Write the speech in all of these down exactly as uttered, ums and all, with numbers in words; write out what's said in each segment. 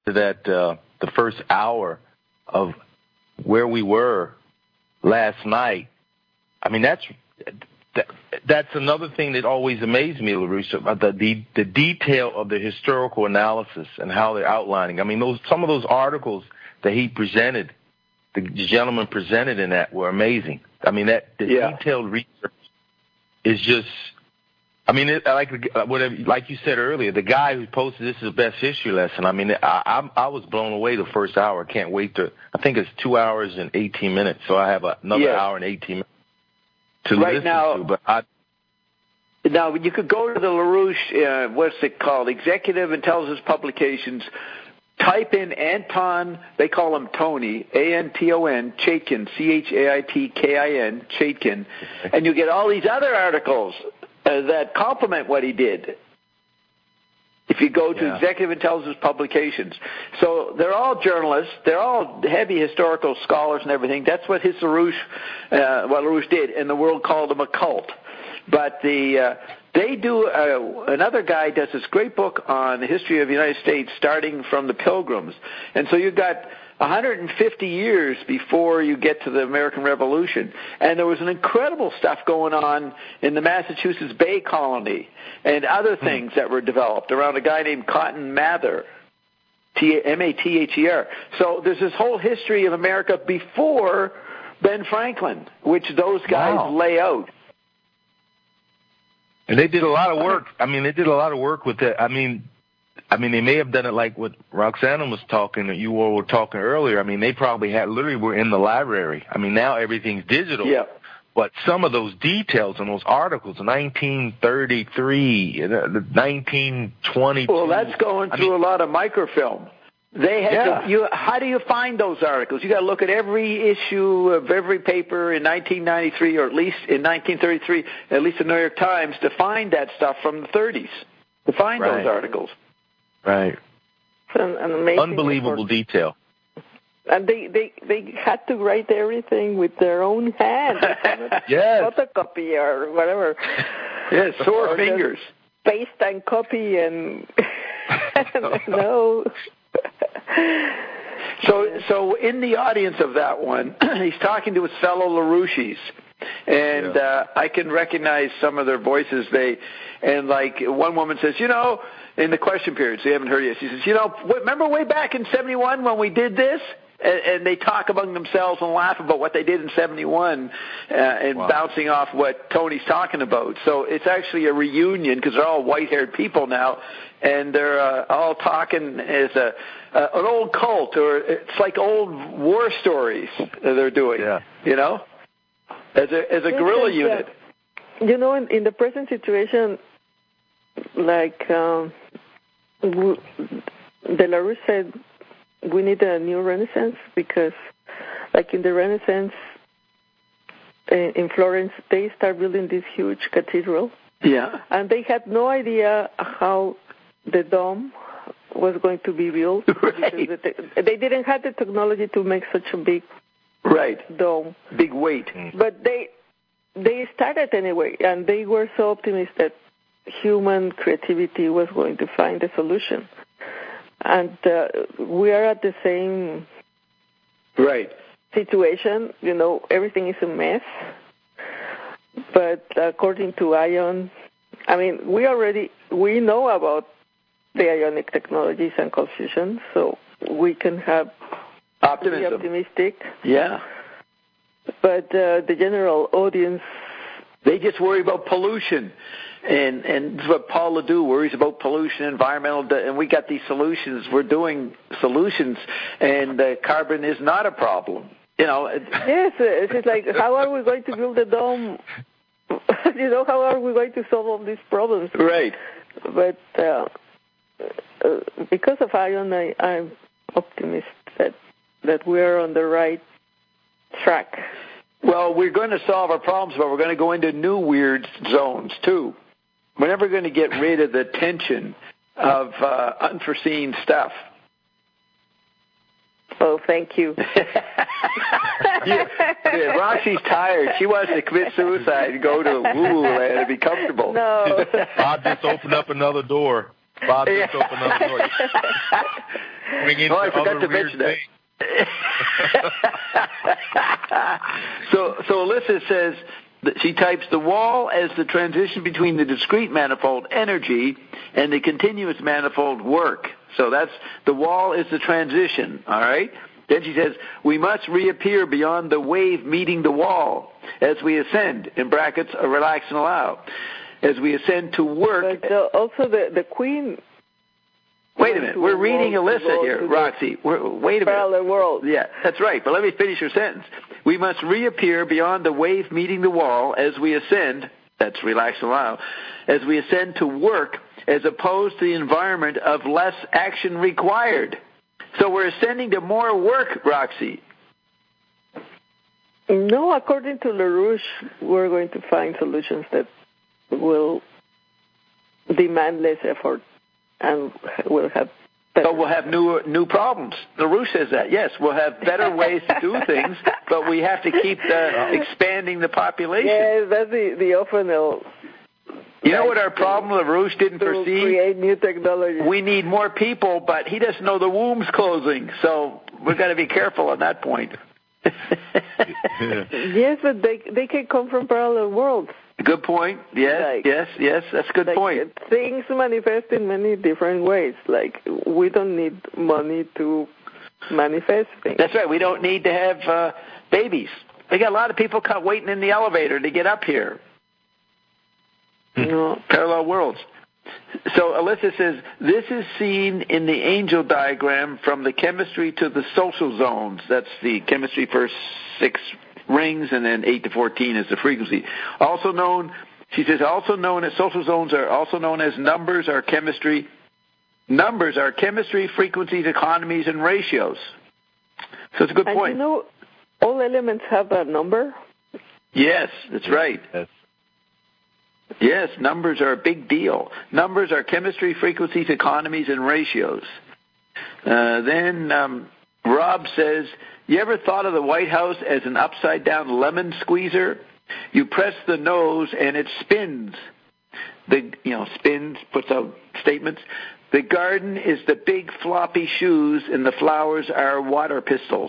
that uh, the first hour of where we were last night, I mean, that's that, that's another thing that always amazed me, LaRouche, about the, the the detail of the historical analysis and how they're outlining. I mean, those some of those articles that he presented, the gentleman presented in that, were amazing. I mean, that the yeah. detailed research is just. I mean, it, like whatever, like you said earlier, the guy who posted this is the best history lesson. I mean, I, I, I was blown away the first hour. I can't wait to. I think it's two hours and eighteen minutes, so I have another yes. hour and eighteen minutes to right listen now, to. But I, now you could go to the LaRouche, uh, what's it called, Executive Intelligence Publications. Type in Anton, they call him Tony, A N T O N, Chaikin, C H A I T K I N, Chaikin, and you get all these other articles Uh, that complement what he did. If you go to yeah. Executive Intelligence Publications. So they're all journalists. They're all heavy historical scholars and everything. That's what his LaRouche, uh, what LaRouche did, and the world called him a cult. But the uh, they do, uh, another guy does this great book on the history of the United States starting from the Pilgrims. And so you've got one hundred fifty years before you get to the American Revolution. And there was an incredible stuff going on in the Massachusetts Bay Colony and other things that were developed around a guy named Cotton Mather, M A T H E R. So there's this whole history of America before Ben Franklin, which those guys wow. lay out. And they did a lot of work. I mean, they did a lot of work with that. I mean, I mean, they may have done it like what Roxana was talking, or you all were talking earlier. I mean, they probably had literally were in the library. I mean, now everything's digital. Yeah. But some of those details in those articles, nineteen thirty-three, nineteen twenty-two. Well, that's going through I mean, a lot of microfilm. They had yeah. to, you, how do you find those articles? You got to look at every issue of every paper in nineteen ninety-three, or at least in nineteen thirty-three, at least the New York Times, to find that stuff from the thirties, to find right. those articles. Right. An, an amazing Unbelievable effort. detail. And they, they, they had to write everything with their own hand. Yes. Photocopy or whatever. Yes, sore or fingers. Paste and copy and no. So, so in the audience of that one, he's talking to his fellow LaRouches, and yeah. uh, I can recognize some of their voices. They, and like one woman says, you know, in the question period, so you haven't heard it yet. She says, you know, remember way back in seventy-one when we did this? And, and they talk among themselves and laugh about what they did in seventy-one uh, and wow. bouncing off what Tony's talking about. So it's actually a reunion because they're all white-haired people now, and they're uh, all talking as a uh, an old cult, or it's like old war stories that they're doing, yeah. you know, as a as a guerrilla unit. You know, in, in the present situation, like um, w- De LaRouche said, we need a new Renaissance because, like in the Renaissance in Florence, they start building this huge cathedral. Yeah. And they had no idea how the dome was going to be built. Right. Because the, they didn't have the technology to make such a big right. dome. Big weight. But they they started anyway, and they were so optimistic that human creativity was going to find a solution. And uh, we are at the same right situation. You know, everything is a mess. But according to Ion, I mean, we already we know about the ionic technologies and confusion, so we can have optimism. Be optimistic. Yeah. But uh, the general audience, they just worry about pollution. And and that's what Paul Ledoux worries about, pollution, environmental, and we got these solutions. We're doing solutions, and uh, carbon is not a problem. You know. Yes, it's like, how are we going to build a dome? You know, how are we going to solve all these problems? Right. But uh, uh, because of Ion, I, I'm optimistic that that we're on the right track. Well, we're going to solve our problems, but we're going to go into new weird zones too. We're never going to get rid of the tension of uh, unforeseen stuff. Oh, thank you. yeah, yeah, Roxy's tired. She wants to commit suicide and go to woo-woo land and be comfortable. No. I'll just open up another door. Bob just opened up the door. Oh, I forgot to mention that. so, so Alyssa says that she types the wall as the transition between the discrete manifold energy and the continuous manifold work. So that's the wall is the transition. All right. Then she says we must reappear beyond the wave meeting the wall as we ascend. In brackets, a relax and allow. As we ascend to work. But uh, also the the queen. Wait a minute. We're reading Alyssa here, Roxy. We're, wait a minute. Parallel world. Yeah, that's right. But let me finish her sentence. We must reappear beyond the wave meeting the wall as we ascend. That's relax and allow. As we ascend to work, as opposed to the environment of less action required. So we're ascending to more work, Roxy. No, according to LaRouche, we're going to find solutions that will demand less effort and will have better. So we'll have new new problems. LaRouche says that. Yes, we'll have better ways to do things, but we have to keep the, expanding the population. Yes, that's the, the often they'll You know what our problem LaRouche didn't to foresee? create new technology. We need more people, but he doesn't know the womb's closing, so we've got to be careful on that point. Yes, but they they can come from parallel worlds. Good point. Yes, Like- yes, yes. That's a good Like, point. things manifest in many different ways. Like, we don't need money to manifest things. That's right. We don't need to have uh, babies. We got a lot of people caught waiting in the elevator to get up here. No. Parallel worlds. So Alyssa says, this is seen in the angel diagram from the chemistry to the social zones. That's the chemistry for six rings, and then eight to fourteen is the frequency. Also known, she says, also known as social zones are also known as numbers are chemistry. Numbers are chemistry, frequencies, economies, and ratios. So it's a good And point. you know, all elements have a number. Yes, that's right. Yes. Yes, numbers are a big deal. Numbers are chemistry, frequencies, economies, and ratios. Uh, then um, Rob says, you ever thought of the White House as an upside-down lemon squeezer? You press the nose and it spins. The you know spins, puts out statements. The garden is the big floppy shoes, and the flowers are water pistols.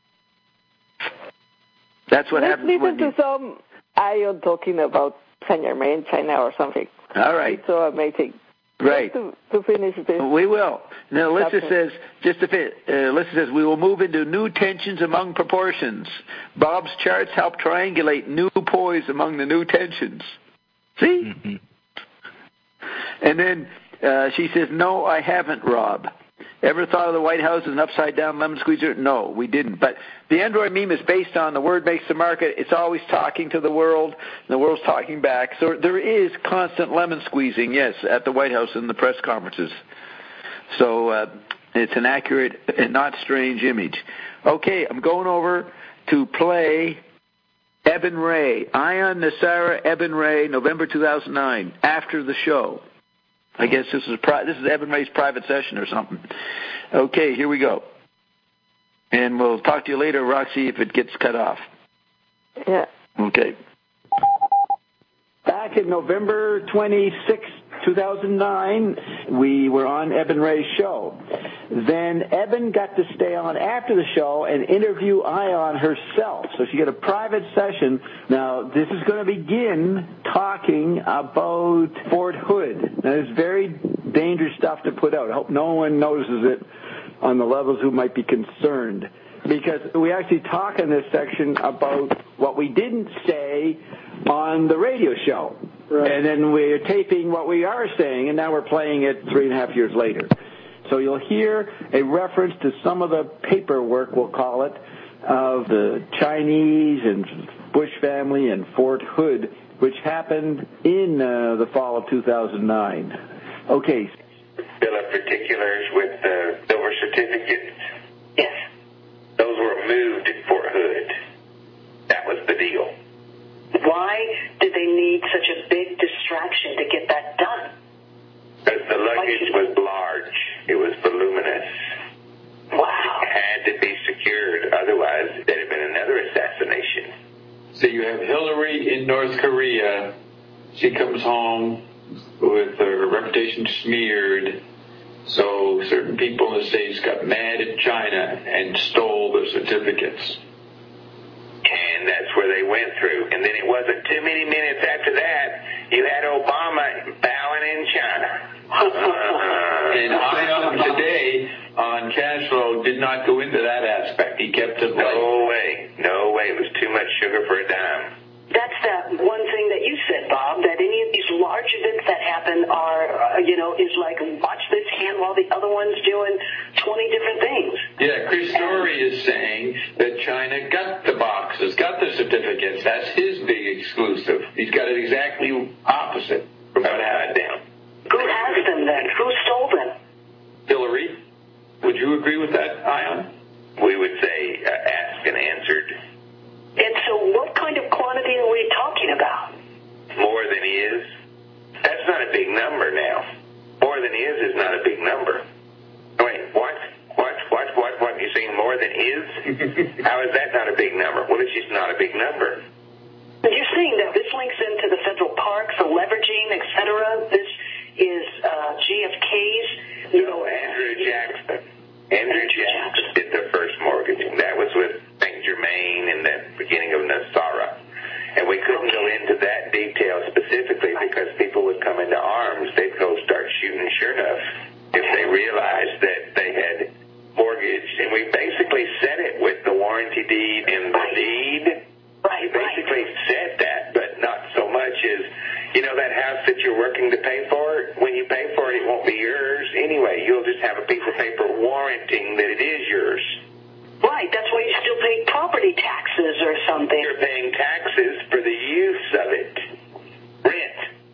That's what Let's happens listen when to you... some Ion talking about Saint Germain, China, or something. All right. It's so amazing. Right. Just to, to finish this. We will. Now, Alyssa Okay. says, just to fit, uh, Alyssa says, we will move into new tensions among proportions. Bob's charts help triangulate new poise among the new tensions. See? Mm-hmm. And then uh, she says, no, I haven't, Rob. Ever thought of the White House as an upside-down lemon squeezer? No, we didn't. But the Android meme is based on the word makes the market. It's always talking to the world, and the world's talking back. So there is constant lemon squeezing, yes, at the White House in the press conferences. So uh, it's an accurate and not strange image. Okay, I'm going over to play Eben Ray, Ion Nasara Eben Ray, November two thousand nine, after the show. I guess this is pri- this is Eben Ray's private session or something. Okay, here we go. And we'll talk to you later, Roxy, if it gets cut off. Yeah. Okay. Back in November twenty-sixth, two thousand nine, we were on Eben Ray's show. Then Eben got to stay on after the show and interview Ion herself. So she got a private session. Now, this is going to begin talking about Fort Hood. Now, it's very dangerous stuff to put out. I hope no one notices it on the levels who might be concerned. Because we actually talk in this section about what we didn't say on the radio show. Right. And then we're taping what we are saying, and now we're playing it three and a half years later. So you'll hear a reference to some of the paperwork, we'll call it, of the Chinese and Bush family and Fort Hood, which happened in uh, the fall of two thousand nine. Okay. Bill of particulars with the silver certificates. Yes. Those were moved at Fort Hood. That was the deal. Why did they need such a big distraction to get that done? Because the luggage was large. It was voluminous. Wow. It had to be secured. Otherwise, there'd have been another assassination. So you have Hillary in North Korea. She comes home. with their reputation smeared. So certain people in the States got mad at China and stole the certificates. And that's where they went through. And then it wasn't too many minutes after that, you had Obama bowing in China. Uh, and Ion today on cash flow did not go into that aspect. He kept it light. No way. No way. It was too much sugar for a dime. That's that one thing that you said, Bob, that any of these large events that happen are, uh, you know, is like watch this hand while the other one's doing twenty different things. Yeah, Chris Story is saying that China got the boxes, got the certificates. That's his big exclusive. He's got it exactly opposite from what happened down. Who has them then? Who stole them? Hillary. Would you agree with that, Ion? We would say uh, asked and answered. And so what kind of quantity are we talking about? More than is. That's not a big number now. More than is is not a big number. Wait, what? What? What? What? What? You're saying more than is? How is that not a big number? Well, it's just not a big number. You're saying that this links into the federal parks, the leveraging, et cetera. This is uh, J F K's, you no, know. Andrew Jackson. Andrew Jackson did the first mortgaging. That was with Saint Germain in the beginning of Nasara. And we couldn't go into that detail specifically because people would come into arms. They'd go start shooting, sure enough, if they realized that they had mortgaged. And we basically said it with the warranty deed and the deed. Right, we basically right. said that, but not so much as, you know, that house that you're working to pay for, when you pay for it, it won't be yours anyway. You'll just have a piece of paper warranting that it is yours. Right, that's why you still pay property taxes or something. You're paying taxes for the use of it. Rent.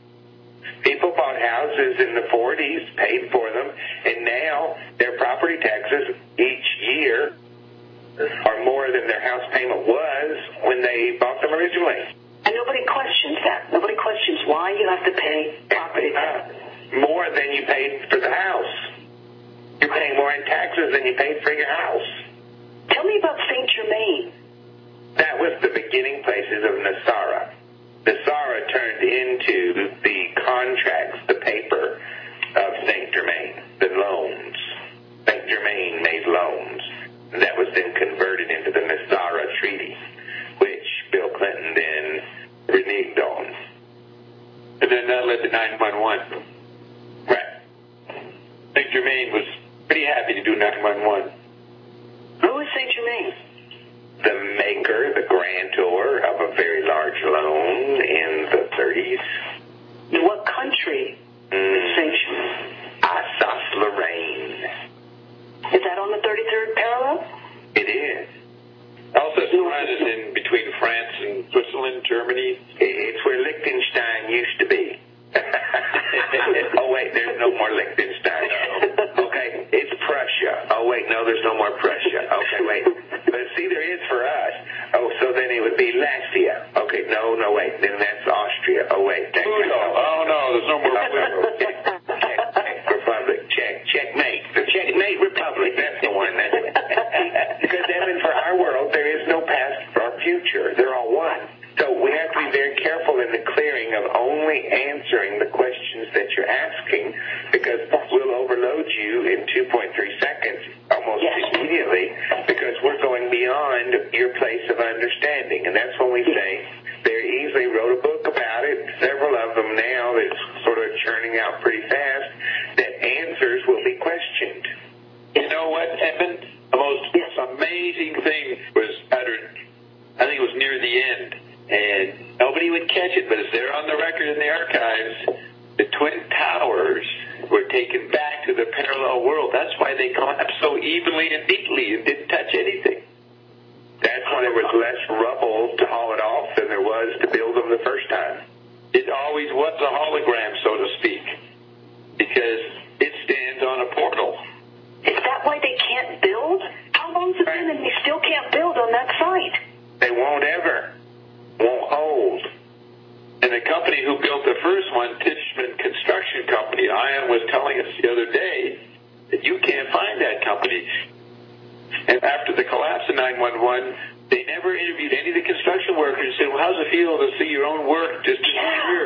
People bought houses in the forties, paid for them, and now their property taxes each year are more than their house payment was when they bought them originally. And nobody questions that. Nobody questions why you have to pay property tax. Uh, more than you paid for the house. You're paying more in taxes than you paid for your house. Tell me about Saint Germain. That was the beginning places of Nasara. Nasara turned into the contracts, the paper of Saint Germain, the loans. Saint Germain made loans. And that was then converted into the Nasara Treaty, which Bill Clinton then reneged on. And then that led to nine one one. Right. Saint Germain was pretty happy to do nine one one. Who is Saint Germain? The maker, the grantor of a very large loan in the thirties. In what country Mm. is Saint Germain? Alsace-Lorraine. Is that on the thirty-third parallel? It is. Alsace-Lorraine is in between France and Switzerland, Germany. It's where Liechtenstein used to be. Oh, wait, there's no more Liechtenstein. Okay, it's Prussia. Oh, wait, no, there's no more Prussia. Okay, wait. But see, there is for us. Oh, so then it would be Latvia. Okay, no, no, wait. Then that's Austria. Oh, wait. Check, Oh, no, oh, no, there's no more. check, check, check, Republic. Check, checkmate. The checkmate Republic. That's the one. That's because, Evan, for our world, there is no past or future. They're all one. So we have to be very careful in the clearing of only answering the questions that you're asking, because we'll overload you in two point three seconds almost Yes. immediately, because we're going beyond your place of understanding. And that's when we say very easily wrote a book about it, several of them now that's sort of churning out pretty fast, that answers will be questioned. You know what, Evan? The most amazing thing was uttered, I think it was near the end, and nobody would catch it, but it's there on the record in the archives. The Twin Towers were taken back to the parallel world. That's why they collapsed so evenly and neatly and didn't touch anything. That's when there was less rubble to haul it off than there was to build them the first time. It always was a hologram, so to speak, because it stands on a portal. Is that why they can't build? How long's it been and they still can't build on that site? They won't ever. Won't hold. And the company who built the first one, Tishman Construction Company, Ian was telling us the other day that you can't find that company. And after the collapse of nine one one, they never interviewed any of the construction workers and said, well, how's it feel to see your own work just Yeah. here?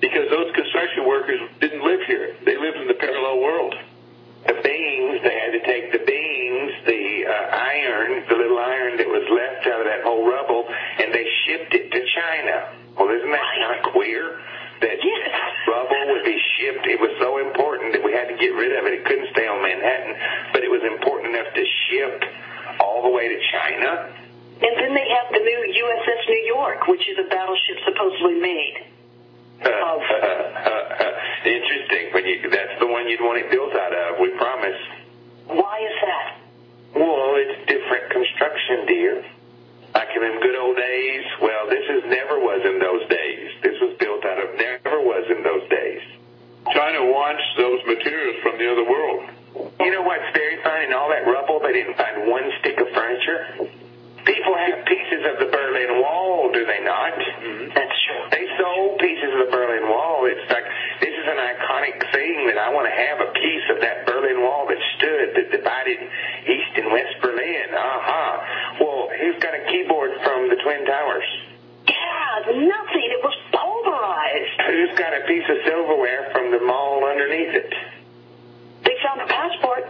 because those construction workers didn't live here. They lived in the parallel world. The beams, they had to take the beams, the uh, iron, the little iron that was left out of that whole rubble, and they shipped it to China. Well, isn't that kind of queer? That rubble would be shipped. It was so important that we had to get rid of it. It couldn't stay on Manhattan, but it was important enough to ship all the way to China. And then they have the new U S S New York, which is a battleship supposedly made. Uh, uh, uh, uh, interesting. When you, that's the one you'd want it built out of, we promise. Why is that? Well, it's different construction, dear. Like in them good old days, well, this is never was in those days. This was built out of never was in those days. China wants those materials from the other world. You know what's very funny? In all that rubble, they didn't find one stick of furniture. People have pieces of the Berlin Wall, do they not? Mm-hmm. That's true. They sold pieces of the Berlin Wall. It's like, this is an iconic thing that I want to have a piece of that Berlin Wall that stood, that divided East and West Berlin. Aha. Well, who's got a keyboard from the Twin Towers? Yeah, nothing. It was pulverized. Who's got a piece of silverware from the mall underneath it? They found a passport.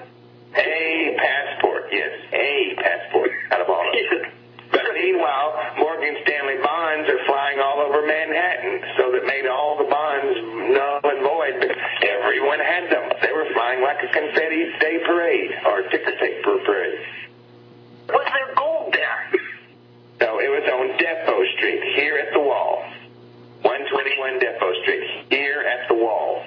A passport, yes, a passport out of all of it. But meanwhile, Morgan Stanley bonds are flying all over Manhattan, so that made all the bonds null and void. But everyone had them. They were flying like a confetti day parade or ticker tape parade. Was there gold there? No, it was on Depot Street, here at the wall. one twenty-one Depot Street, here at the wall.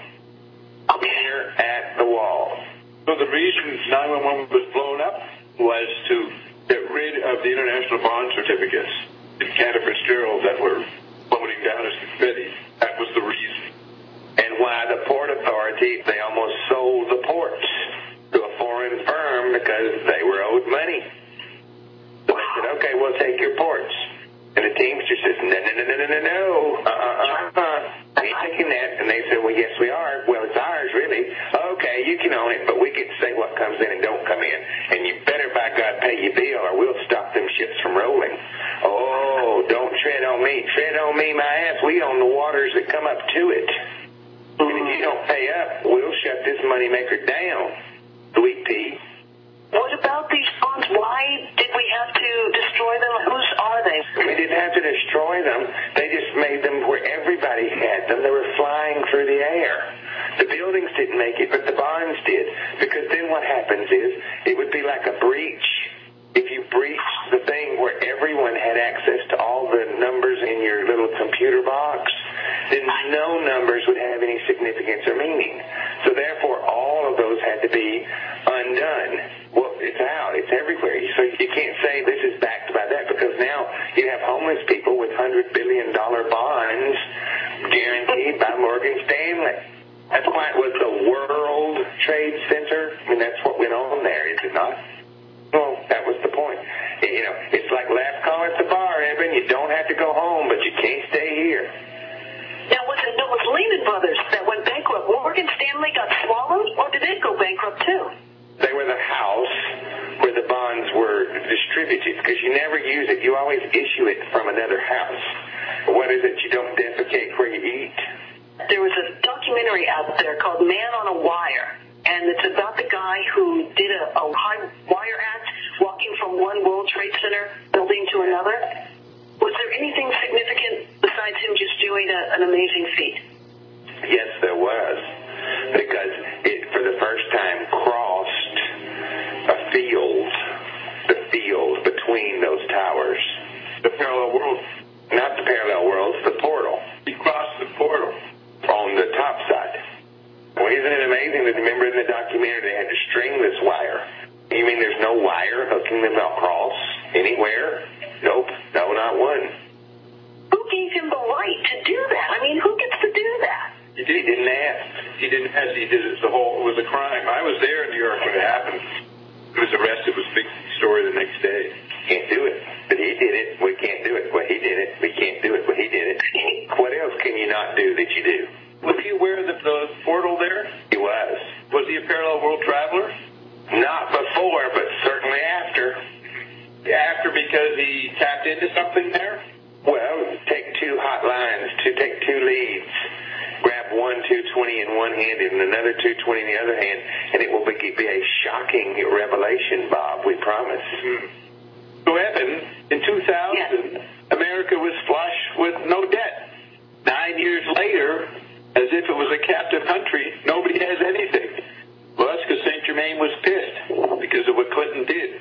Here at the wall. So the reason nine one one was blown up was to get rid of the international bond certificates in Canada Fitzgerald that were floating down as confetti. That was the reason. And why the Port Authority, they almost sold the ports to a foreign firm because they were owed money. So they said, okay, we'll take your ports. And the Teamster says, no, no, no, no, no, no, no. Uh-uh, uh-uh. We ain't taking that. And they said, well, yes, we are. Well, it's ours, really. Okay, you can own it, but we get to say what comes in and don't come in. And you better, by God, pay your bill or we'll stop them ships from rolling. Oh, don't tread on me. Tread on me, my ass. We own the waters that come up to it. And if you don't pay up, we'll shut this moneymaker down. Sweet pea. What about these bonds? Why did we have to destroy them? Whose are they? We didn't have to destroy them. They just made them where everybody had them. They were flying through the air. The buildings didn't make it, but the bonds did. Because then what happens is, it would be like a breach. If you breached the thing where everyone had access to all the numbers in your little computer box, then no numbers would have any significance or meaning. So therefore, all of those had to be undone. Well, it's out. It's everywhere. So you can't say this is backed by that because now you have homeless people with one hundred billion dollars bonds guaranteed by Morgan Stanley. That's why it was the World Trade Center. I mean, that's what went on there, is it not? Well, that was the point. You know, it's like last call at the bar, Evan. You don't have to go home, but you can't stay here. Now, was it, it was Lehman Brothers that went bankrupt? Morgan Stanley got swallowed, or did it go bankrupt too? They were the house where the bonds were distributed, because you never use it. You always issue it from another house. What is it? You don't defecate where you eat? There was a documentary out there called Man on a Wire, and it's about the guy who did a, a high wire act, walking from one World Trade Center building to another. Was there anything significant besides him just doing a, an amazing feat? Yes, there was, because it, for the first time, crossed a field, the field between those towers. The parallel world. Not the parallel worlds, the portal. He crossed the portal. On the top side. Well, isn't it amazing that, remember in the documentary, they had to string this wire? You mean there's no wire hooking them across anywhere? Nope, no, not one. Who gave him the right to do that? I mean, who gets to do that? He, did, he didn't ask. He didn't ask. He did it. The whole, it was a crime. I was there in New York when it happened. He was arrested. It was a big story the next day. Can't do it. But he did it. We can't do it. Well, he did it. We can't do it. Well, he did it. What else can you not do that you do? Was he aware of the, the portal there? He was. Was he a parallel world traveler? Not before, but certainly after. After because he tapped into something there? Well, take two hot lines, to take two leads. have one two twenty in one hand and another two twenty in the other hand, and it will be, be a shocking revelation, Bob, we promise. Mm-hmm. So, Evan, in two thousand, yes. America was flush with no debt. Nine years later, as if it was a captive country, nobody has anything. Well, that's because Saint Germain was pissed because of what Clinton did.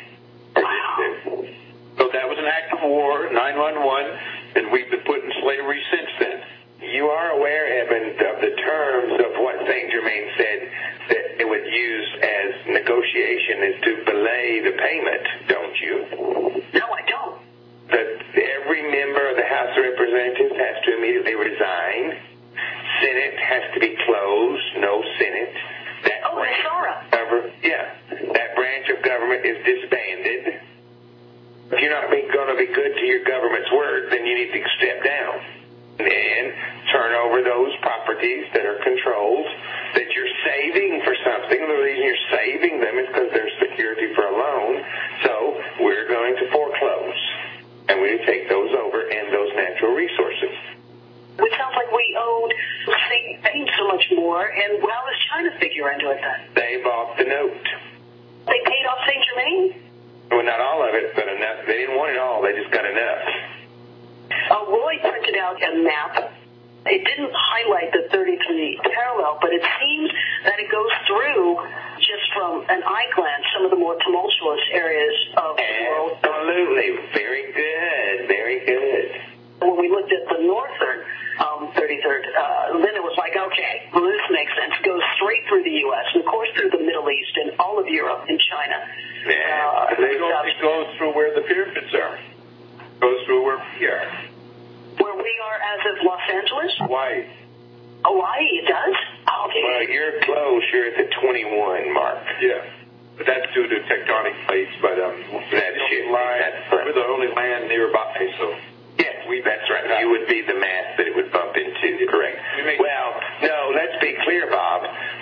Wow. So that was an act of war, nine one one, and we've been put in slavery since then. You are aware, Evan, of the terms of what Saint Germain said that it would use as negotiation is to belay the payment, don't you? No, I don't. That every member of the House of Representatives has to immediately resign. Senate has to be closed, no Senate. That oh, I saw it. Yeah, that branch of government is disbanded. If you're not going to be good to your government's word, then you need to step down and turn over those properties that are controlled, that you're saving for something. The reason you're saving them is because there's security for a loan. So we're going to foreclose, and we take those over and those natural resources. It sounds like we owed Saint Germain so much more, and how does China figure into it then? They bought the note. They paid off Saint Germain? Well, not all of it, but enough. They didn't want it all. They just got enough. Uh, Roy printed out a map. It didn't highlight the thirty-three parallel, but it seems that it goes through, just from an eye glance, some of the more tumultuous areas of the world. Absolutely. Very good. Very good. When we looked at the northern um, thirty-third, uh, then it was like, okay, well, this makes sense. It goes straight through the U S and, of course, through the Middle East and all of Europe and China. Yeah, uh, it, goes, it goes through where the pyramids are. It goes through where we are. Where we are as of Los Angeles? Hawaii. Hawaii, it does? Oh, okay. Well, you're close. You're at the twenty-one mark. Yeah. But that's due to tectonic plates, but um, that's shit. Line, That's right. we're the only land nearby, so... Yes, we, that's right. You would be the mass that it would bump into. Correct. Well, no, let's be clear, Bob.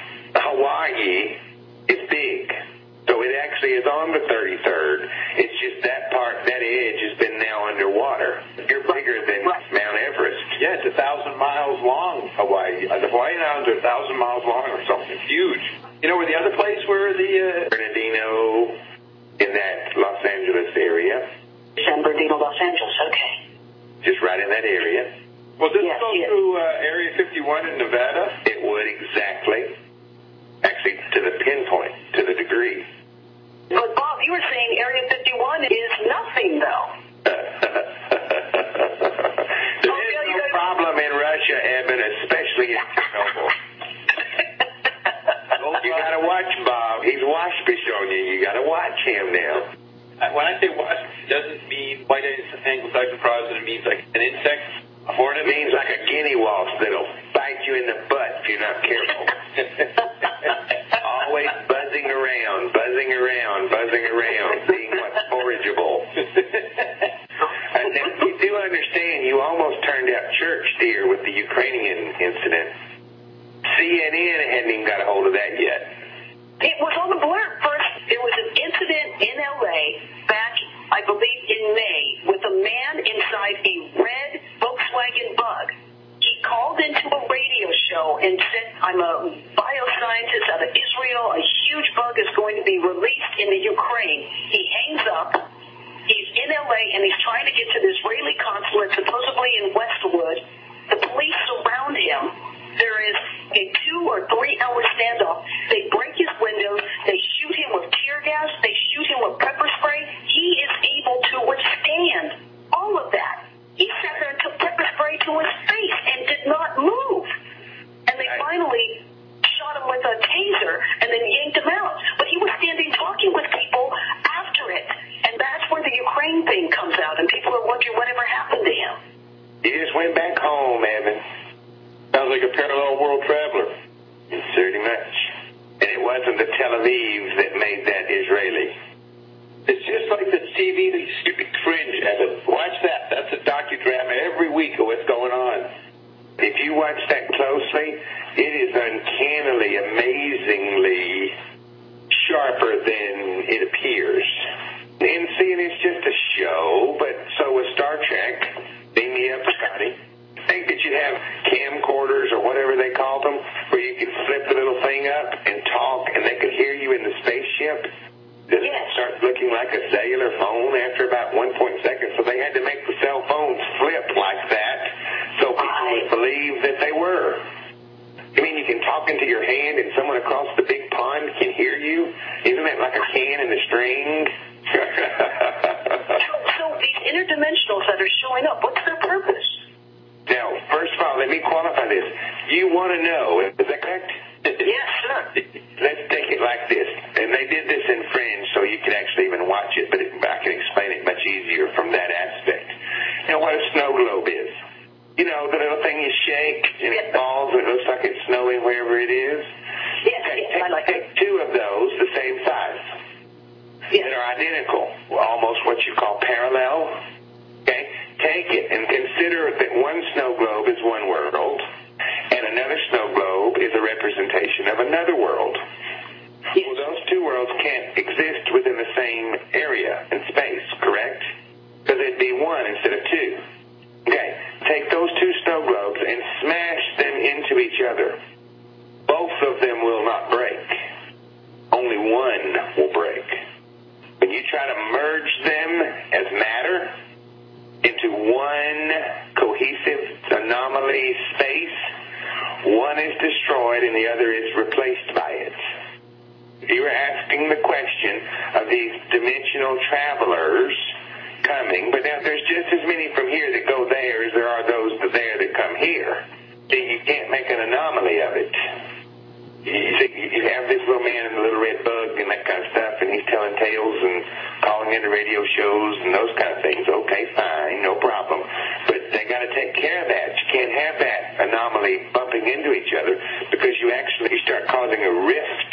Hawaii is big. So it actually is on the thirty-third. It's just that part, that edge has been now underwater. You're bigger than Mount Everest. Yeah, it's a thousand miles long, Hawaii. Uh, the Hawaiian Islands are a thousand miles long or something. Huge. You know where the other place where the... Uh... Bernardino, in that Los Angeles area. San Bernardino, Los Angeles, okay. Just right in that area. Well, does yes, it go yes. through uh, Area fifty-one in Nevada? It would, exactly. Actually, to the pinpoint, to the degree. But, Bob, you were saying Area fifty-one is nothing, though. There oh, is yeah, no problem in Russia, Eben, especially in Chernobyl. You gotta watch Bob. He's waspish on you. You gotta watch him now. When I say wasp, it doesn't mean white Anglo-Saxon Protestant. It means like an insect. A hornet. It means like a guinea wasp that'll bite you in the butt if you're not careful. Always buzzing around, buzzing around, buzzing around, seeing what's forageable. And then you do understand you almost turned out church, dear, with the Ukrainian incident. C N N hadn't even got a hold of that yet. It was on the blurb first. There was an incident in L A back, I believe, in May with a man inside a red Volkswagen Bug. He called into a radio show and said, I'm a bioscientist out of Israel. A huge bug is going to be released in the Ukraine. He hangs up. He's in L A and he's trying to get to the Israeli consulate, supposedly in Westwood. The police surround him. There is a two or three hour standoff. They break his windows. They shoot him with tear gas. They shoot him with pepper spray. He is able to withstand all of that. He sat there and took pepper spray to his face and did not move. And they finally shot him with a taser and then yanked him out. But he was standing talking with people after it. And that's where the Ukraine thing comes out. And people are wondering whatever happened to him. He just went back home, Evan. Sounds like a parallel world traveler. Pretty much. And it wasn't the Tel Aviv that made that Israeli. It's just like the T V, the stupid fringe, Evan. Watch that. That's a docudrama every week of what's going on. If you watch that closely, it is uncannily, amazingly sharper than it appears. And seeing it's just a show, but so was Star Trek. Beam me up, Scotty. Think that you'd have camcorders or whatever behaving like a cellular phone after about one point seconds, so they had to make the cell phones flip like that so people would believe that they were. I mean, you can talk into your hand and someone across the big pond can hear you? Isn't that like a can in a string? So these interdimensionals that are showing up, what's their purpose? Now, first of all, let me qualify this. You want to know, is that correct? Yes, sir. Let's take it like this. And they did this in Fringe, so you could actually even watch it, but it, I can explain it much easier from that aspect. You know what a snow globe is? You know, the little thing you shake, and it falls, and it looks like it's snowing wherever it is? Yes, Okay, yes, take, I like take it. two of those, the same size, Yes. that are identical, almost what you call parallel. Okay? Take it and consider that one snow globe is one world, and another snow globe is a representation of another world. Yes. Well, those two worlds can't exist within the same area and space, correct? Because it'd be one instead of two. Okay, take those two snow globes and smash them into each other. Both of them will not break. Only one will break. When you try to merge them as matter into one cohesive anomaly space, one is destroyed and the other is replaced by it. You were asking the question of these dimensional travelers coming, but now there's just as many from here that go there as there are those there that come here. See, you can't make an anomaly of it. You see, you have this little man in the little red bug and that kind of stuff, and he's telling tales and calling into radio shows and those kind of things. Okay, fine, no problem. But they got to take care of that. You can't have that anomaly bumping into each other because you actually start causing a rift.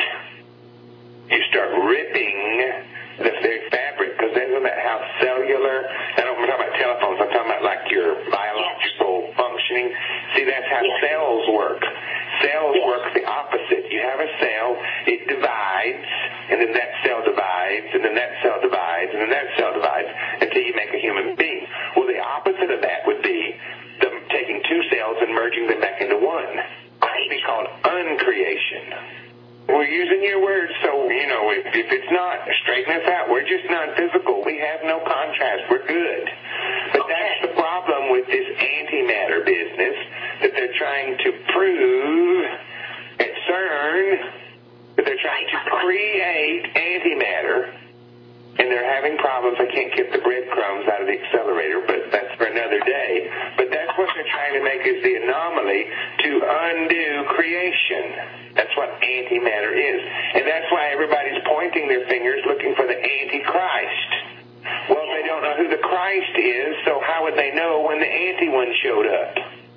You start ripping the very fabric, because then isn't that how cellular, I don't, I'm talking about telephones, I'm talking about like your biological functioning. See, that's how Yes. cells work. Cells Yes. work the opposite. You have a cell, it divides, and then that cell divides, and then that cell divides, and then that cell divides, until you make a human being. Well, the opposite of that would be them taking two cells and merging them back into one. That would be called uncreation. We're using your words, so, you know, if, if it's not, straighten us out. We're just non-physical. We have no contrast. We're good. But that's the problem with this antimatter business, that they're trying to prove at CERN, that they're trying to create antimatter, and they're having problems. I can't get the breadcrumbs out of the accelerator, but that's for another day. But that's what they're trying to make is the anomaly to undo creation. That's what antimatter is. And that's why everybody's pointing their fingers looking for the Antichrist. Well, they don't know who the Christ is, so how would they know when the anti one showed up?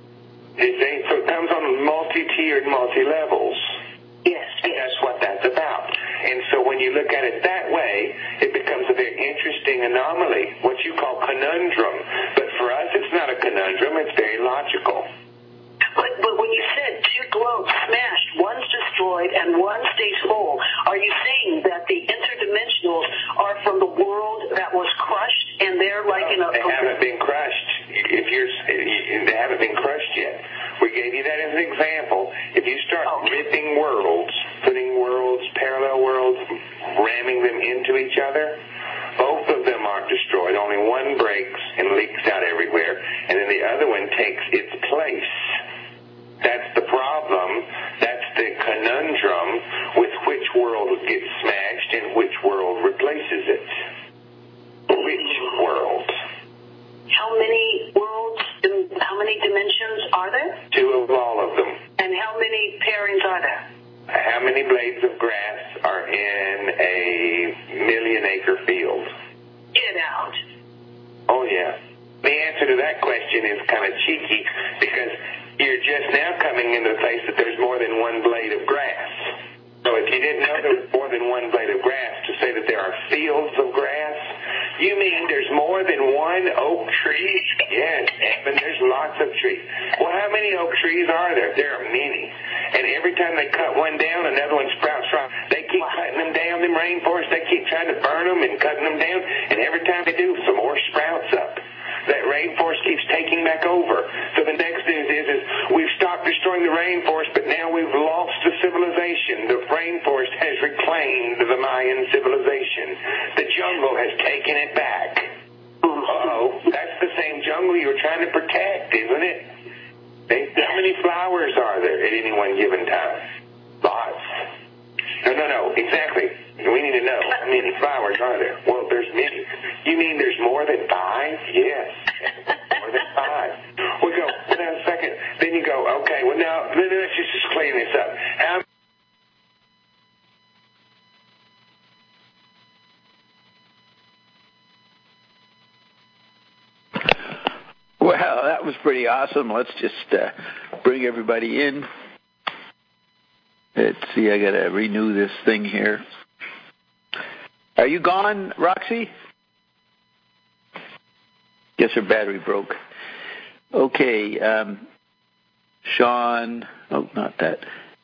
You see? So it comes on multi-tiered, multi-levels. Yes. And that's what that's about. And so when you look at it that way, it becomes a very interesting anomaly, what you call conundrum. But for us, it's not a conundrum. It's very logical. But, but when you said two globes smashed, one's destroyed and one stays whole, are you saying that the interdimensionals are from the world that was crushed and they're like in a... They haven't been crushed. If you're, they haven't been crushed yet. We gave you that as an example. If you start Okay. ripping worlds, putting worlds, parallel worlds, ramming them into each other, both of them aren't destroyed. Only one breaks and leaks out everywhere, and then the other one takes its place. That's the problem. That's the conundrum with which world gets smashed and which world replaces it. Which world? How many worlds, how many dimensions are there? Two of all of them. And how many pairings are there? How many blades of grass are in a million acre field? Get out. Oh, yeah. The answer to that question is kind of cheeky because you're just now coming into the place that there's more than one blade of grass. So if you didn't know there was more than one blade of grass, to say that there are fields of grass, you mean there's more than one oak tree? Yes, Edmund, there's lots of trees. Well, how many oak trees are there? There are many. And every time they cut one down, another one sprouts from. They keep cutting them down, them rainforests. They keep trying to burn them and cutting them down. And every time they do, some more sprouts up. That rainforest keeps taking back over. So the next news is, is we've stopped destroying the rainforest, but now we've lost the civilization. The rainforest has reclaimed remains of the Mayan civilization. The jungle has taken it back. Uh-oh, that's the same jungle you were trying to protect, isn't it? They, how many flowers are there at any one given time? Lots. No, no, no, exactly. We need to know how many flowers are there. Well, there's many. You mean there's more than five? Yes, more than five. We go, well, now a second. Then you go, okay, well, now, let's just, just clean this up. How Well, that was pretty awesome. Let's just uh, bring everybody in. Let's see, I got to renew this thing here. Are you gone, Roxy? Guess her battery broke. Okay, um, Sean, oh, not that.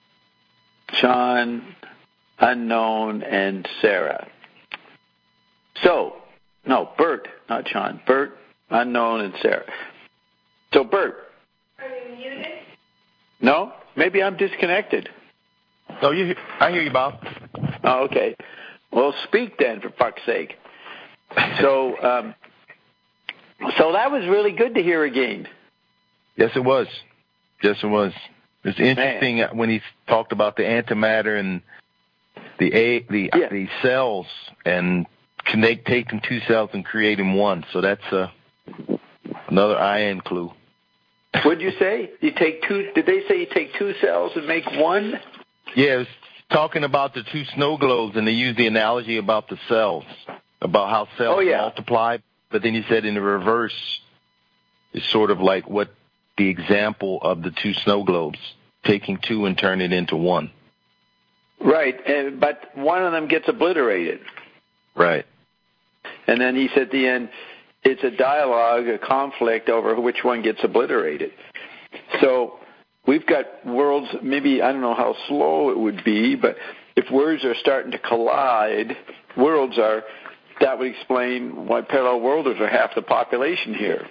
Sean, Unknown, and Sarah. So, no, Bert, not Sean. Bert, Unknown, and Sarah. So, Bert. Are you muted? No? Maybe I'm disconnected. No, you. I hear you, Bob. Oh, okay. Well, speak then, for fuck's sake. So, um, so that was really good to hear again. Yes, it was. Yes, it was. It's interesting Man. when he talked about the antimatter and the a the yeah. the cells and connect taking two cells and creating one. So that's uh, another ion clue. What did you say? You take two? Did they say you take two cells and make one? Yeah, it was talking about the two snow globes, and they used the analogy about the cells, about how cells oh, yeah. multiply. But then he said in the reverse, it's sort of like what the example of the two snow globes, taking two and turning it into one. Right, and, but one of them gets obliterated. Right. And then he said at the end, it's a dialogue, a conflict over which one gets obliterated. So we've got worlds, maybe, I don't know how slow it would be, but if worlds are starting to collide, worlds are, that would explain why parallel worlders are half the population here.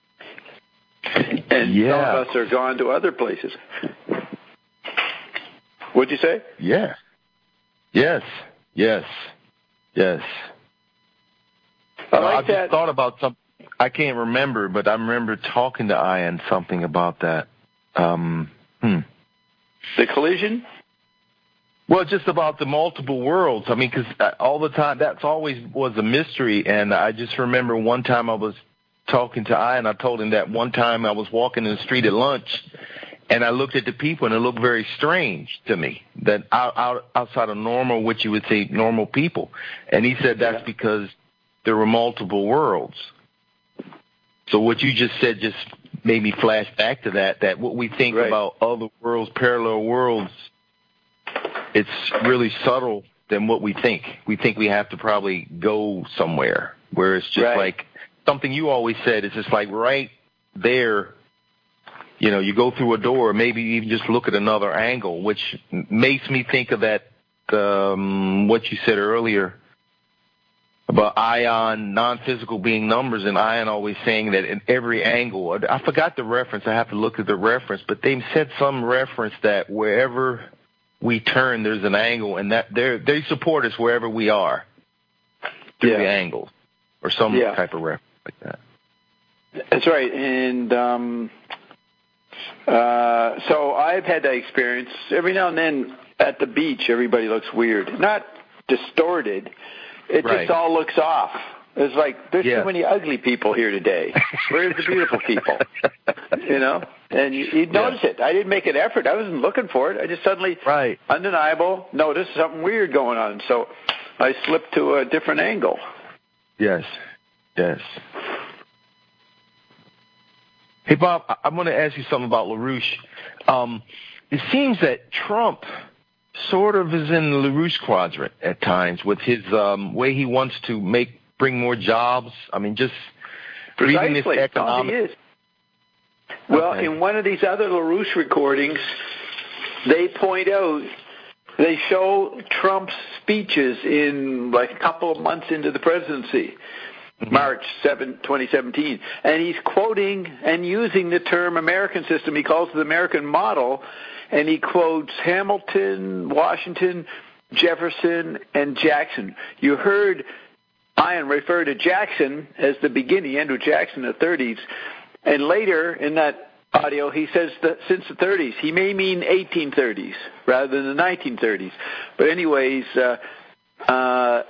And yeah. some of us are gone to other places. What'd you say? Yeah. Yes. Yes. Yes. I no, like I just that. thought about something. I can't remember, but I remember talking to Ian something about that. Um, hmm. The collision? Well, just about the multiple worlds. I mean, because all the time, that's always was a mystery. And I just remember one time I was talking to Ian, I told him that one time I was walking in the street at lunch, and I looked at the people, and it looked very strange to me, that out, out, outside of normal, what you would say normal people. And he said that's yeah. because there were multiple worlds. So what you just said just made me flash back to that, that what we think right. about other worlds, parallel worlds, it's really subtle than what we think. We think we have to probably go somewhere, where it's just right. like something you always said. It's just like right there, you know, you go through a door, maybe even just look at another angle, which makes me think of that, um, what you said earlier about ion, non-physical being numbers, and ion always saying that in every angle. I forgot the reference. I have to look at the reference, but they said some reference that wherever we turn, there's an angle, and that they they support us wherever we are through yeah. the angles or some yeah. type of reference like that. That's right, and um, uh, so I've had that experience. Every now and then at the beach, everybody looks weird. Not distorted. It right. just all looks off. It's like, there's yeah. too many ugly people here today. Where's the beautiful people? You know? And you, you'd notice yeah. it. I didn't make an effort. I wasn't looking for it. I just suddenly, right. undeniable, noticed something weird going on. So I slipped to a different angle. Yes. Yes. Hey, Bob, I- I'm going to ask you something about LaRouche. Um, it seems that Trump sort of is in the LaRouche quadrant at times with his um, way he wants to make bring more jobs. I mean, just reading this economic. He is. Well, okay. in one of these other LaRouche recordings, they point out, they show Trump's speeches in like a couple of months into the presidency, mm-hmm. March seventh, twenty seventeen, and he's quoting and using the term American system. He calls it the American model. And he quotes Hamilton, Washington, Jefferson, and Jackson. You heard Ian refer to Jackson as the beginning, Andrew Jackson in the thirties, and later in that audio he says that since the thirties. He may mean eighteen thirties rather than the nineteen thirties. But anyways, uh, uh,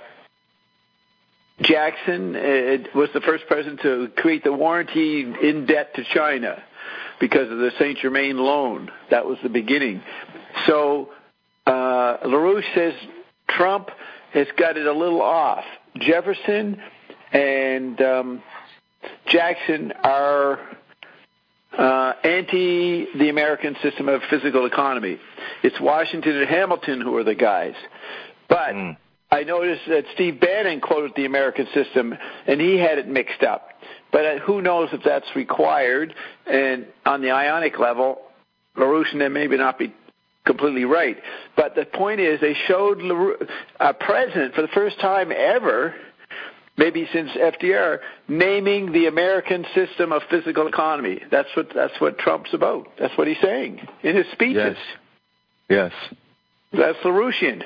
Jackson uh, was the first president to create the warranty in debt to China because of the Saint Germain loan. That was the beginning. So uh, LaRouche says Trump has got it a little off. Jefferson and um, Jackson are uh, anti the American system of physical economy. It's Washington and Hamilton who are the guys. But mm. I noticed that Steve Bannon quoted the American system, and he had it mixed up. But who knows if that's required? And on the ionic level, LaRouche and them maybe not be completely right. But the point is, they showed a president for the first time ever, maybe since F D R, naming the American system of physical economy. That's what that's what Trump's about. That's what he's saying in his speeches. Yes. Yes. That's LaRouchian.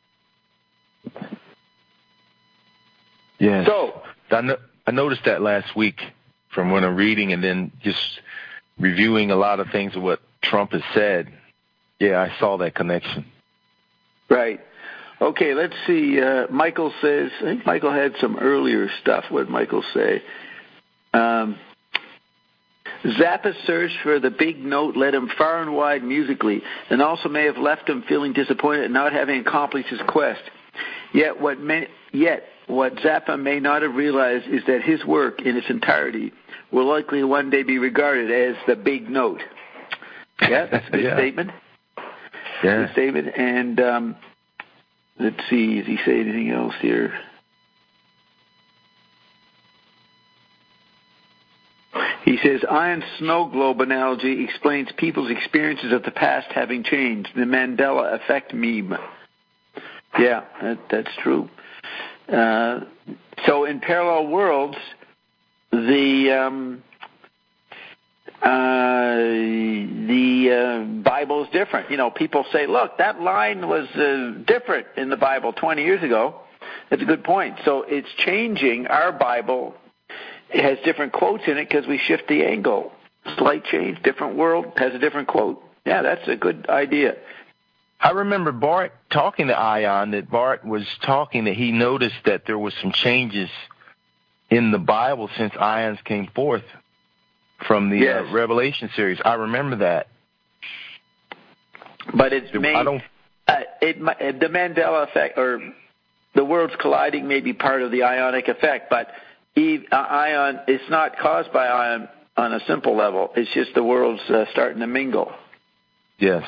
Yes. So I, no, I noticed that last week from when I'm reading and then just reviewing a lot of things of what Trump has said. Yeah, I saw that connection. Right. Okay, let's see. Uh, Michael says, I think Michael had some earlier stuff. What did Michael say? Um, Zappa's search for the big note led him far and wide musically, and also may have left him feeling disappointed at not having accomplished his quest. Yet what, may, yet what Zappa may not have realized is that his work in its entirety will likely one day be regarded as the big note. Yeah, that's a good yeah. statement. Yeah. Good statement. And um, let's see, does he say anything else here? He says, Iron snow globe analogy explains people's experiences of the past having changed. The Mandela effect meme. Yeah, that, that's true. Uh, so in parallel worlds, the um, uh, the uh, Bible is different. You know, people say, look, that line was uh, different in the Bible twenty years ago. That's a good point. So it's changing. Our Bible it has different quotes in it because we shift the angle. Slight change, different world, has a different quote. Yeah, that's a good idea. I remember Bart talking to Ion, that Bart was talking that he noticed that there was some changes in the Bible since Ions came forth from the yes. uh, Revelation series. I remember that. But it's I made, don't... uh, it, the Mandela effect, or the worlds colliding may be part of the ionic effect, but Eve, uh, ion, it's not caused by ion on a simple level. It's just the worlds uh, starting to mingle. Yes.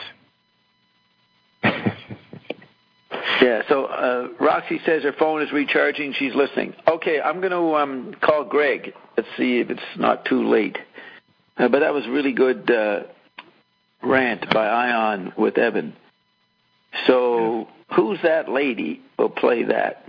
Yeah, so uh, Roxy says her phone is recharging. She's listening. Okay, I'm going to um, call Greg. Let's see if it's not too late. Uh, but that was really good uh, rant by Ion with Evan. So yeah. Who's that lady? We'll play that.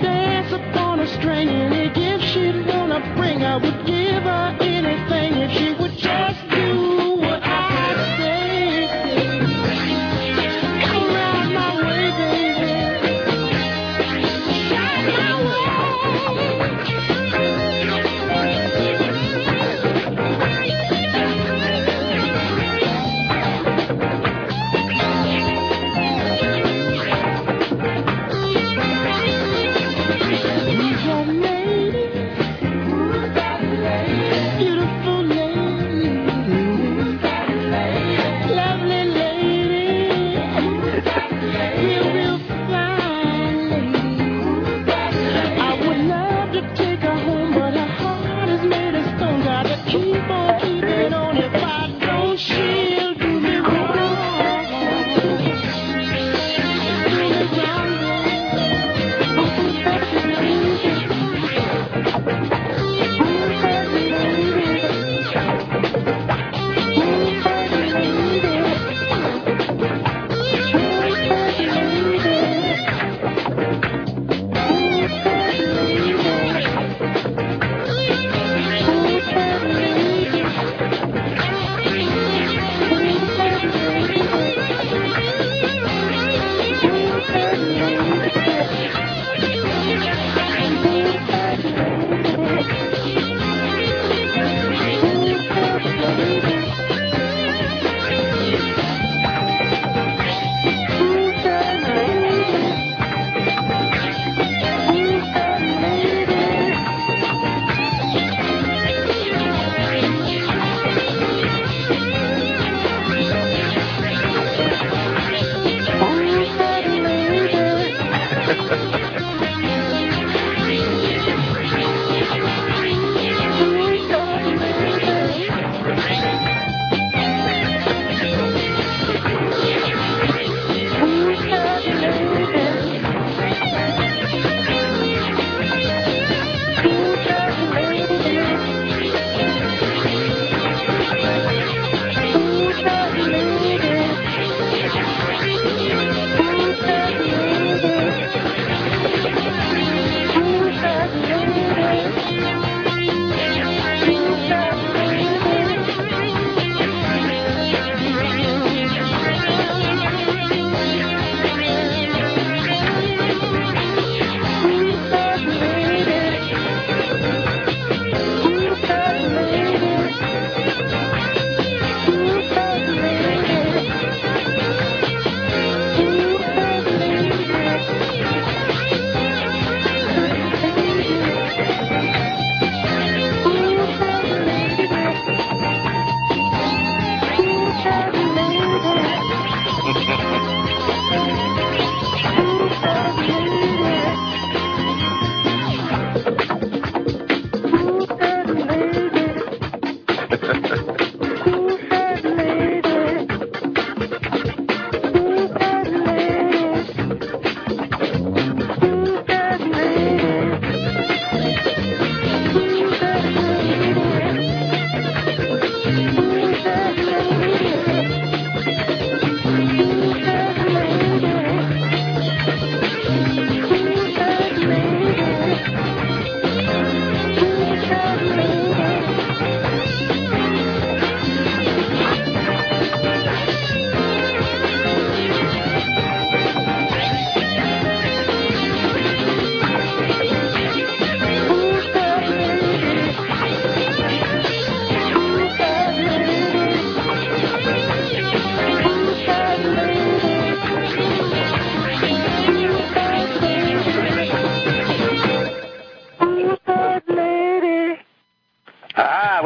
String, and if she'd wanna bring, I would give her anything if she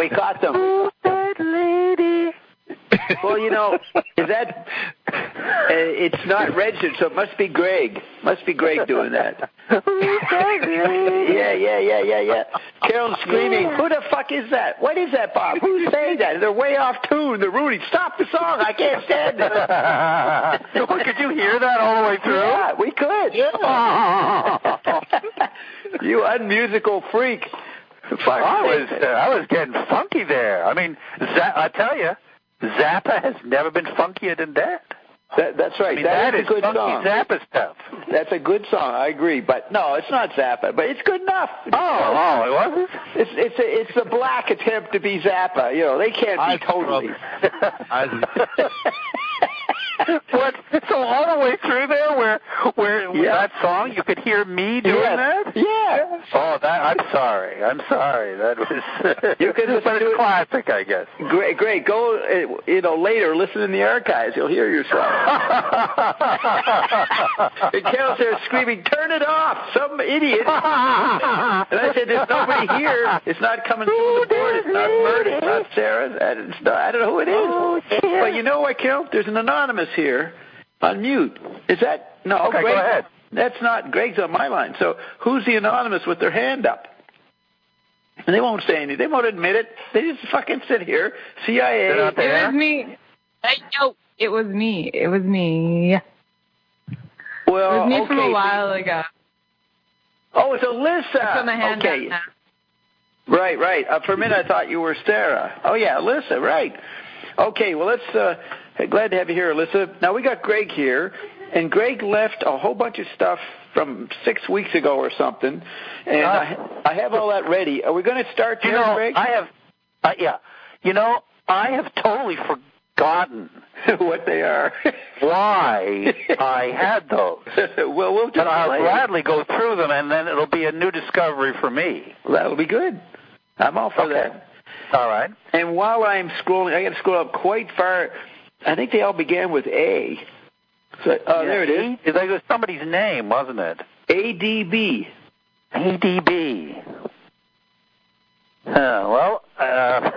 caught them. Who's that lady? Well, you know, is that? Uh, it's not registered, so it must be Greg. Must be Greg doing that. Who's that lady? Yeah, yeah, yeah, yeah, yeah. Carol's screaming, who the fuck is that? What is that, Bob? Who's saying that? They're way off tune. They're ruining. Stop the song. I can't stand it. Could you hear that all the way through? Yeah, we could. Yeah. You unmusical freak. Fuck. I was, uh, I was getting funky there. I mean, Z- I tell you, Zappa has never been funkier than that. That, that's right. I mean, that, that is is a good funky song. Zappa stuff. That's a good song. I agree. But no, it's not Zappa. But it's good enough. Oh, oh, it wasn't? It's it's a it's a black attempt to be Zappa. You know, they can't be I totally. What? So all the way through there, where where Yeah. that song, you could hear me doing Yes. that? Yeah. Oh, that I'm sorry. I'm sorry. That was. You can listen but to it's it. classic, I guess. Great, great. Go, uh, you know, later. Listen in the archives. You'll hear yourself. And Carol's there screaming, "Turn it off! Some idiot!" And I said, "There's nobody here. It's not coming through the board. It's not Bert. It's not Sarah. and It's not, I don't know who it is." Oh, But you know what, Carol? There's an anonymous here on mute. Is that no? Okay, Greg, go ahead. That's not Greg's on my line. So who's the anonymous with their hand up? And they won't say anything. They won't admit it. They just fucking sit here. C I A. They're not there. It was me. Hey, yo, it was me. It was me. Well, It was me okay. from a while ago. Oh, it's Alyssa. I put my hand okay. down now. Right, right. Uh, for a minute, I thought you were Sarah. Oh, yeah, Alyssa, right. Okay, well, let's, uh, glad to have you here, Alyssa. Now, we got Greg here, and Greg left a whole bunch of stuff from six weeks ago or something, and uh, I, I have all that ready. Are we going to start You there, know, Greg? I have, uh, yeah. You know, I have totally forgotten what they are. why I had those. Well, we'll just But I'll play it. gladly go through them, and then it'll be a new discovery for me. That'll be good. I'm all for Okay. that. All right. And while I'm scrolling, I got to scroll up quite far. I think they all began with A. So, oh, Yeah, there it is. It was somebody's name, wasn't it? A D B. A D B. Uh, well, uh,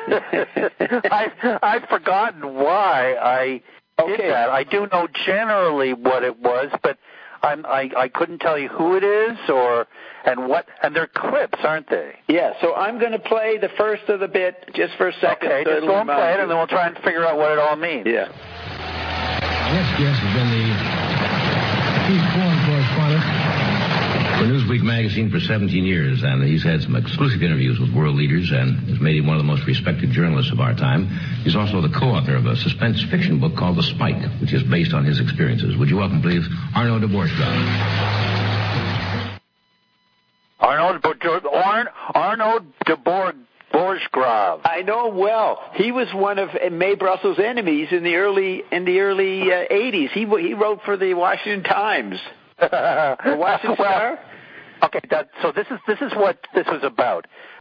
I've, I've forgotten why I did Okay. that. I do know generally what it was, but I'm, I I couldn't tell you who it is or and what. And they're clips, aren't they? Yeah, so I'm going to play the first of the bit just for a second. Okay, so just it'll go and remind play it, you. and then we'll try and figure out what it all means. Yeah. Our next guest has been the chief foreign correspondent for Newsweek magazine for seventeen years, and he's had some exclusive interviews with world leaders and has made him one of the most respected journalists of our time. He's also the co-author of a suspense fiction book called The Spike, which is based on his experiences. Would you welcome, please, Arno Dvorak? Arnold Arn, Arnold de Borg Borchgrave. I know him well. He was one of Mae Brussels' enemies in the early in the early uh, eighties. He he wrote for the Washington Times. The Washington well, Star? Okay, that, so this is this is what this was about.